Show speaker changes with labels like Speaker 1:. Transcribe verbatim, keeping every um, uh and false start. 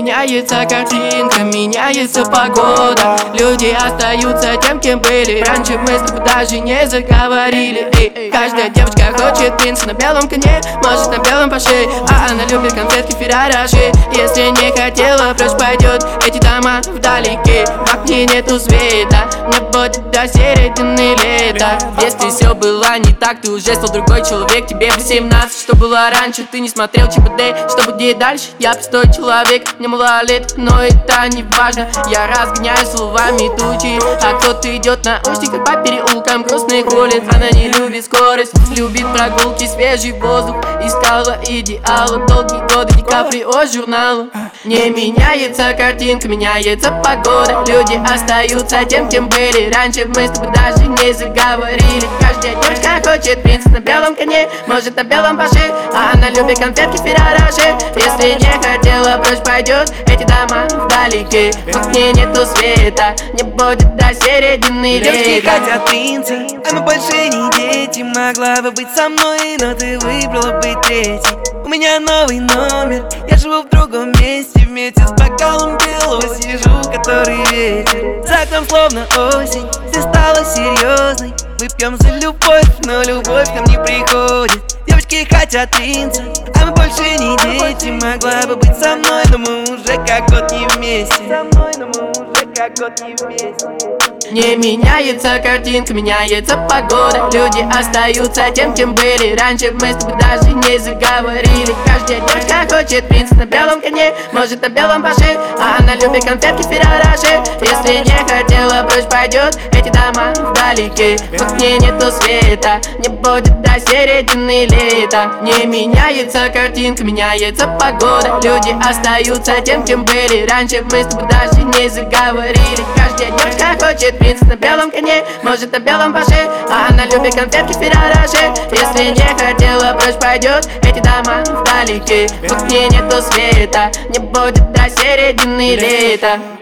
Speaker 1: меняется картинка, меняется погода. Люди остаются тем, кем были. Раньше мы с тобой даже не заговорили. Эй, каждая девочка хочет принца на белом коне, может на белом паше, а она любит конфетки Феррараши. Если не хотела, прочь пойдет. Эти дома вдалеке, в окне нету света, не будет до середины лета. Если все было не так, ты уже стал другой человек. Тебе восемнадцать, что было раньше, ты не смотрел ЧБД. Что будет дальше? Я простой человек, мне мало лет, но это не важно. Я разгоняю словами тучи, а кто-то идет на наушниках по переулкам грустных улиц. Она не любит скорость, любит прогулки, свежий воздух. Искала идеала долгие годы, Ди Каприо журнала. Не меняется картинка, меняется погода. Люди остаются тем, кем были. Раньше мы с тобой даже не заговорили. Каждая девочка хочет принца на белом коне, может на белом паше, а она любит конфетки Феррараши. Если не хотела, прочь пойдет. Эти дома вдалеке, в окне нету света, не будет до середины лета.
Speaker 2: Девочки хотят принца, а мы больше не дети. Могла бы быть со мной, но ты выбрала быть третьей. У меня новый номер, я живу в другом месте. Вместе с бокалом белого сижу, который вечер. За окном словно осень, все стало серьезной. Мы пьем за любовь, но любовь к нам не приходит. Девочки хотят принца, а мы больше не дети. Могла бы быть со мной, но мы уже как год не вместе. Со мной, но мы уже как год не вместе.
Speaker 1: Не меняется картинка, меняется погода. Люди остаются тем, кем были. Раньше мы с тобой даже не заговорили. Каждая девочка хочет принца на белом коне, может на белом паше, а она любит конфетки Феррараши. Если не хотела, прочь пойдет. Эти дома вдалеке, в окне нету света, не будет до середины лета. Не меняется картинка, меняется погода. Люди остаются тем, кем были. Раньше мы с тобой даже не заговорили. Каждая девочка хочет принца на белом коне, может на белом паше, а она любит конфетки Феррараши. Если не хотела, прочь пойдет. Эти дома вдалеке, в окне нету света, не будет до середины лета.